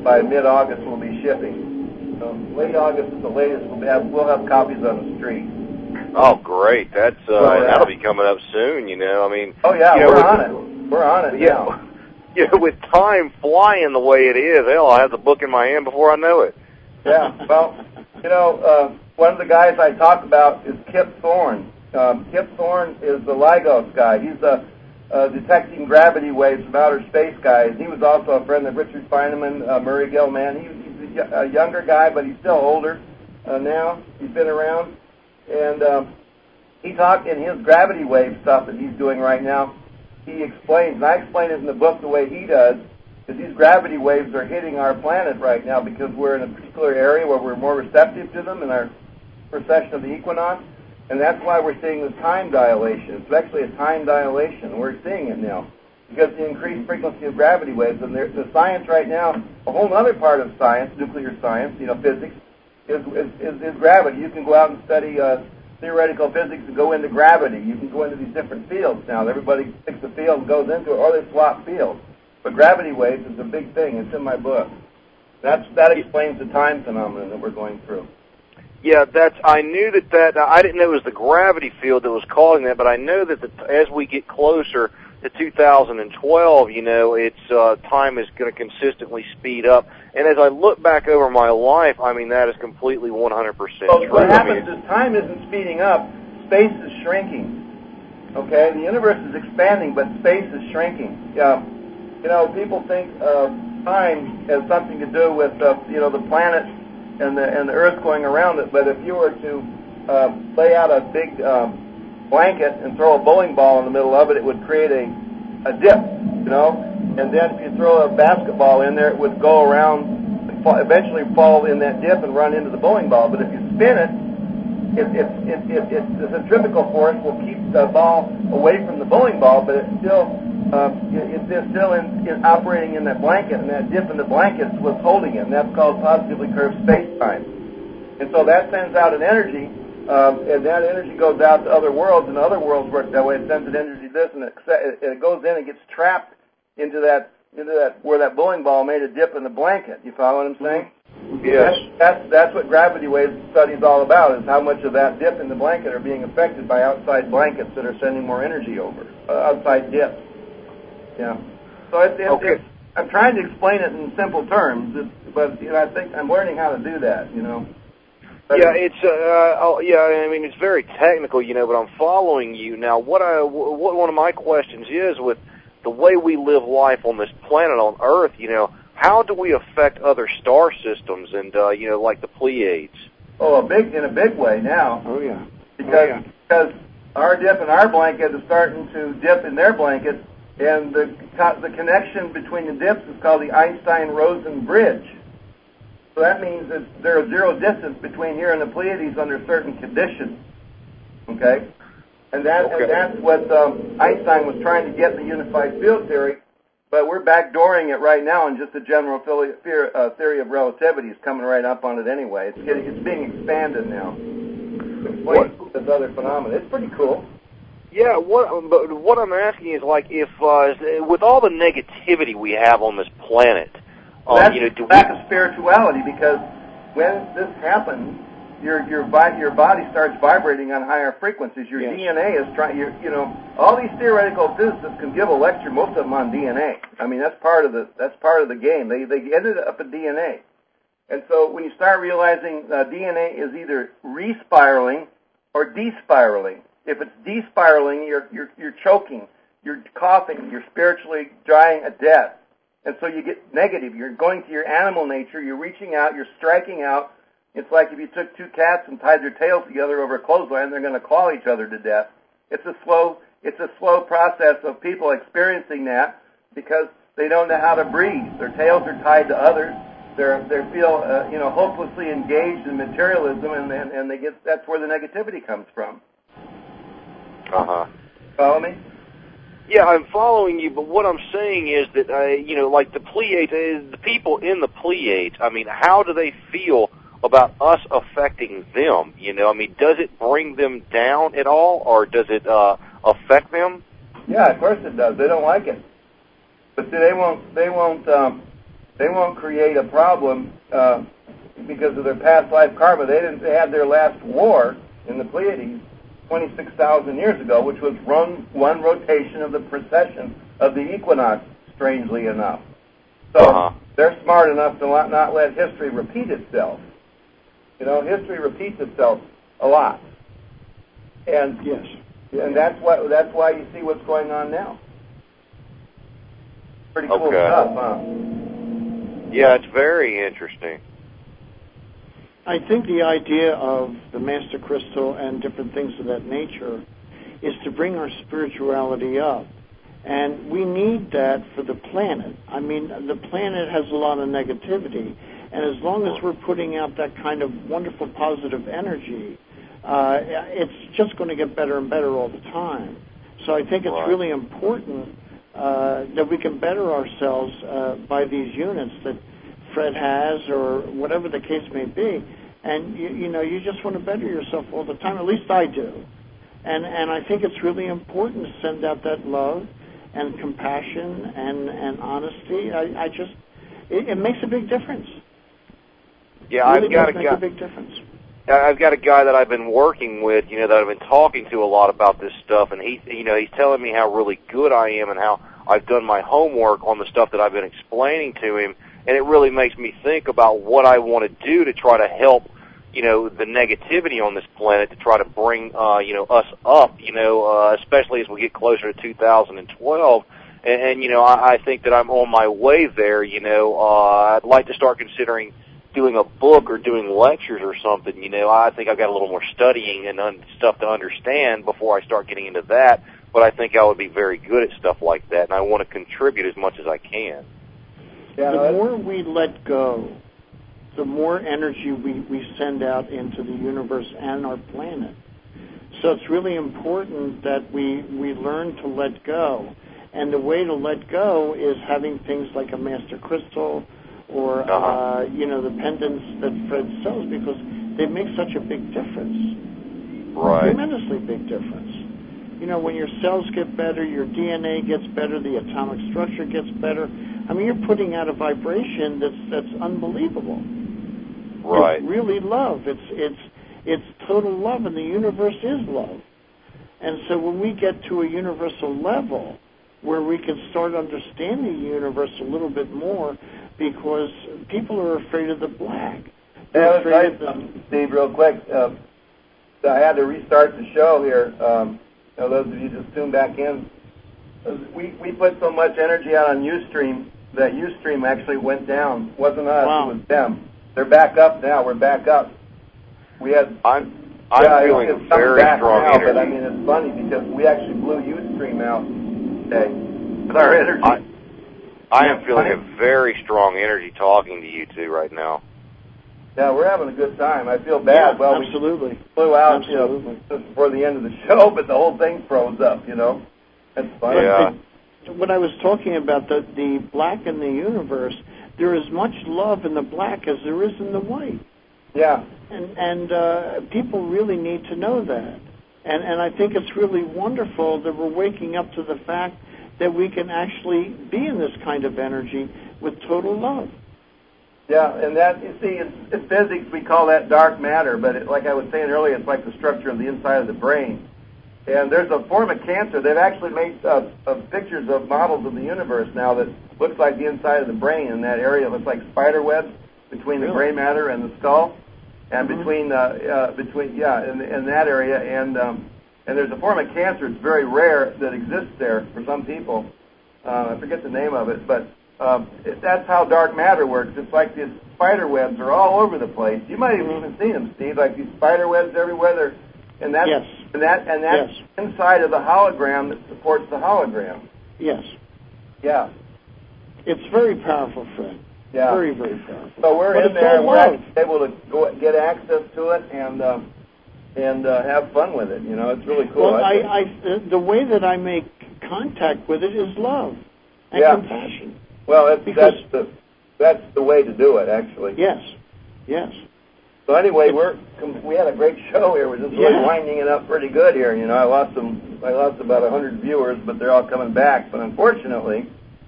by mid-August we'll be shipping. So late August is the latest. We'll have we'll have copies on the street. Oh, great! That's uh, oh, yeah. that'll be coming up soon. You know, I mean. Oh yeah, you we're know, on it. We're on it yeah, now. Yeah, with time flying the way it is, hell, I'll have the book in my hand before I know it. Yeah. Well, you know, uh, one of the guys I talk about is Kip Thorne. Um, Kip Thorne is the LIGOS guy. He's a uh, detecting gravity waves from outer space guy. He was also a friend of Richard Feynman, uh, Murray Gell-Mann. He, he's a, a younger guy, but he's still older uh, now. He's been around. And um, he talked in his gravity wave stuff that he's doing right now. He explains, and I explain it in the book the way he does, that these gravity waves are hitting our planet right now because we're in a particular area where we're more receptive to them in our precession of the equinox. And that's why we're seeing this time dilation. It's actually a time dilation. We're seeing it now because the increased frequency of gravity waves. And the science right now, a whole other part of science, nuclear science, you know, physics, is, is, is, is gravity. You can go out and study uh, theoretical physics and go into gravity. You can go into these different fields now. Everybody picks a field and goes into it, or they swap fields. But gravity waves is a big thing. It's in my book. That's, that explains the time phenomenon that we're going through. Yeah, that's. I knew that that. I didn't know it was the gravity field that was causing that, but I know that the, as we get closer to two thousand twelve, you know, it's uh, time is going to consistently speed up. And as I look back over my life, I mean, that is completely one hundred percent well, true. What I happens mean, is time isn't speeding up; space is shrinking. Okay, the universe is expanding, but space is shrinking. Yeah, you know, people think uh, time has something to do with uh, you know the planet and the and the Earth going around it. But if you were to uh, lay out a big um, blanket and throw a bowling ball in the middle of it, it would create a, a dip, you know. And then if you throw a basketball in there, it would go around, eventually fall in that dip and run into the bowling ball. But if you spin it, it, it, it, it, it the centrifugal force will keep the ball away from the bowling ball, but it's still uh, it, it's still in, in operating in that blanket, and that dip in the blanket is what's holding it, and that's called positively curved space-time. And so that sends out an energy. Um, and that energy goes out to other worlds, and other worlds work that way. It sends an energy to this, and it, it goes in and gets trapped into that into that where that bowling ball made a dip in the blanket. You follow what I'm saying? yes. That's, that's that's what gravity wave study is all about. Is how much of that dip in the blanket are being affected by outside blankets that are sending more energy over, uh, outside dips. Yeah. So it's, it's, okay. it's I'm trying to explain it in simple terms, it's, but you know I think I'm learning how to do that. You know. Yeah, it's uh, oh, yeah. I mean, it's very technical, you know. But I'm following you now. What I what one of my questions is with the way we live life on this planet on Earth, you know, how do we affect other star systems and uh, you know, like the Pleiades? Oh, a big in a big way now. Oh yeah. Because oh, yeah. because our dip in our blanket is starting to dip in their blanket, and the the connection between the dips is called the Einstein-Rosen bridge. So that means that there is zero distance between here and the Pleiades under certain conditions. Okay? And that okay. and that's what um, Einstein was trying to get in the unified field theory, but we're backdooring it right now in just a general theory, uh, theory of relativity. It's coming right up on it anyway. It's getting, it's being expanded now. Explain this other phenomenon. It's pretty cool. Yeah, what but what I'm asking is, like, if uh, with all the negativity we have on this planet, Um, That's you know, do lack we... of spirituality, because when this happens, your your body your body starts vibrating on higher frequencies. Your yes. D N A is trying. You you know, all these theoretical physicists can give a lecture, most of them on D N A. I mean, that's part of the that's part of the game. They they ended up at D N A, and so when you start realizing uh, D N A is either respiraling or despiraling. If it's despiraling, you're you're you're choking, you're coughing, you're spiritually dying a death. And so you get negative. You're going to your animal nature. You're reaching out. You're striking out. It's like if you took two cats and tied their tails together over a clothesline, they're going to claw each other to death. It's a slow, it's a slow process of people experiencing that because they don't know how to breathe. Their tails are tied to others. They're they feel uh, you know hopelessly engaged in materialism, and, and and they get that's where the negativity comes from. Uh huh. Follow me? Yeah, I'm following you, but what I'm saying is that, uh, you know, like the Pleiades, uh, the people in the Pleiades, I mean, how do they feel about us affecting them? You know, I mean, does it bring them down at all, or does it uh, affect them? Yeah, of course it does. They don't like it. But see, they won't, they won't, um, they won't create a problem uh, because of their past life karma. They didn't. They had their last war in the Pleiades twenty-six thousand years ago, which was run one rotation of the precession of the equinox, strangely enough. So uh-huh. they're smart enough to not, not let history repeat itself. You know, history repeats itself a lot. And yes, and that's what that's why you see what's going on now. Pretty cool okay. stuff, huh? Yeah, it's very interesting. I think the idea of the Master Crystal and different things of that nature is to bring our spirituality up. And we need that for the planet. I mean, the planet has a lot of negativity. And as long as we're putting out that kind of wonderful positive energy, uh, it's just going to get better and better all the time. So I think it's right. really important uh, that we can better ourselves uh, by these units that Fred has, or whatever the case may be. And, you, you know, you just want to better yourself all the time. At least I do. And and I think it's really important to send out that love and compassion and, and honesty. I, I just, it, it makes a big difference. Yeah, it really I've got does a make guy, a big difference. I've got a guy that I've been working with, you know, that I've been talking to a lot about this stuff, and he, you know, he's telling me how really good I am and how I've done my homework on the stuff that I've been explaining to him. And it really makes me think about what I want to do to try to help, you know, the negativity on this planet, to try to bring, uh, you know, us up, you know, uh, especially as we get closer to two thousand twelve. And, and you know, I, I think that I'm on my way there, you know. Uh, I'd like to start considering doing a book or doing lectures or something, you know. I think I've got a little more studying and un- stuff to understand before I start getting into that. But I think I would be very good at stuff like that, and I want to contribute as much as I can. Yeah, the more we let go, the more energy we, we send out into the universe and our planet. So it's really important that we, we learn to let go. And the way to let go is having things like a Master Crystal or, uh-huh. uh, you know, the pendants that Fred sells, because they make such a big difference. Right. Tremendously big difference. You know, when your cells get better, your D N A gets better, the atomic structure gets better. I mean, you're putting out a vibration that's that's unbelievable. Right. It's really love. It's it's it's total love, and the universe is love. And so when we get to a universal level where we can start understanding the universe a little bit more, because people are afraid of the black. They're afraid of the... Steve, real quick, uh, I had to restart the show here. Um, you know, those of you just tuned back in, we we put so much energy out on Ustream that Ustream actually went down. It wasn't us, wow. It was them. They're back up now. We're back up. We had. I'm I'm yeah, feeling it's very back strong now, energy. But I mean, it's funny because we actually blew Ustream out today with our energy. I, I am feeling a very strong energy talking to you two right now. Yeah, we're having a good time. I feel bad. Yeah, well, absolutely. we flew out, absolutely. you know, just before the end of the show, but the whole thing froze up. You know, that's funny. Yeah. When I was talking about the the black in the universe, there is much love in the black as there is in the white. Yeah. And and uh, people really need to know that. And and I think it's really wonderful that we're waking up to the fact that we can actually be in this kind of energy with total love. Yeah, and that, you see, in, in physics we call that dark matter, but it, like I was saying earlier, it's like the structure of the inside of the brain. And there's a form of cancer. They've actually made uh, uh, pictures of models of the universe now that looks like the inside of the brain in that area. It looks like spider webs between really? the gray matter and the skull, and mm-hmm. between, uh, uh, between yeah, in, in that area. And um, and there's a form of cancer. It's very rare that exists there for some people. Uh, I forget the name of it, but um, it, that's how dark matter works. It's like these spider webs are all over the place. You might have even seen them, Steve, like these spider webs everywhere. They're, and that's, yes. and that, and that's yes. inside of the hologram that supports the hologram. Yes. Yeah. It's very powerful, Fred. Yeah. Very, very powerful. So we're but in there, and we're love. able to go get access to it and um, and uh, have fun with it. You know, it's really cool. Well, I, I, I, the way that I make contact with it is love and yeah. compassion. Well, that's, because, that's the that's the way to do it, actually. Yes. Yes. So anyway, we're we had a great show here. We're just really yeah. winding it up pretty good here. You know, I lost some, I lost about a hundred viewers, but they're all coming back. But unfortunately, we're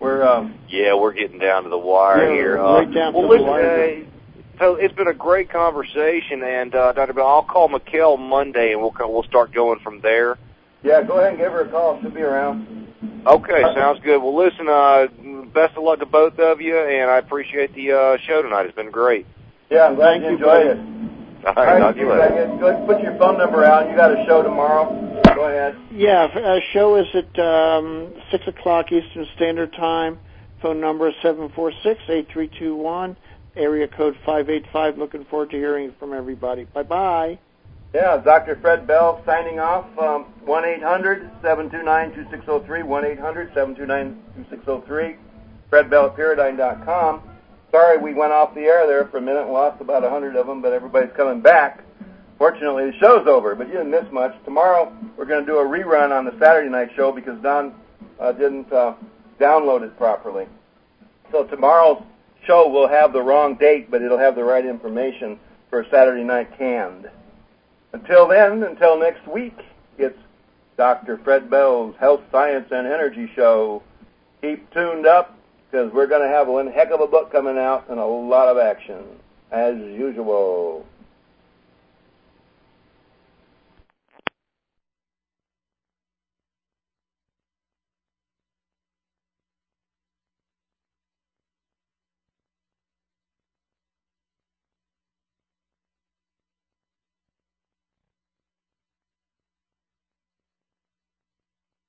We're um, yeah, we're getting down to the wire Yeah, here. right Uh, down well, to the listen, wire. uh, so it's been a great conversation, and uh, Doctor Bell, I'll call Mikkel Monday, and we'll co- we'll start going from there. yeah, go ahead and give her a call. She'll be around. Okay, sounds good. Well, listen, uh, best of luck to both of you, and I appreciate the uh, show tonight. It's been great. Yeah, I'm glad Thank you you, enjoyed buddy. it. All right, talk to you later. Go ahead and put your phone number out. You got a show tomorrow. Go ahead. Yeah, our show is at um, six o'clock Eastern Standard Time. Phone number is seven four six, eight three two one, area code five eight five. Looking forward to hearing from everybody. Bye-bye. Yeah, Doctor Fred Bell signing off. Um, one eight hundred, seven two nine, two six zero three, one eight hundred, seven two nine, two six zero three, fred bell at paradigm dot com. Sorry we went off the air there for a minute and lost about one hundred of them, but everybody's coming back. Fortunately, the show's over, but you didn't miss much. Tomorrow, we're going to do a rerun on the Saturday night show because Don uh, didn't uh, download it properly. So tomorrow's show will have the wrong date, but it'll have the right information for Saturday night canned. Until then, until next week, it's Doctor Fred Bell's Health, Science, and Energy Show. Keep tuned up because we're going to have one heck of a book coming out and a lot of action, as usual.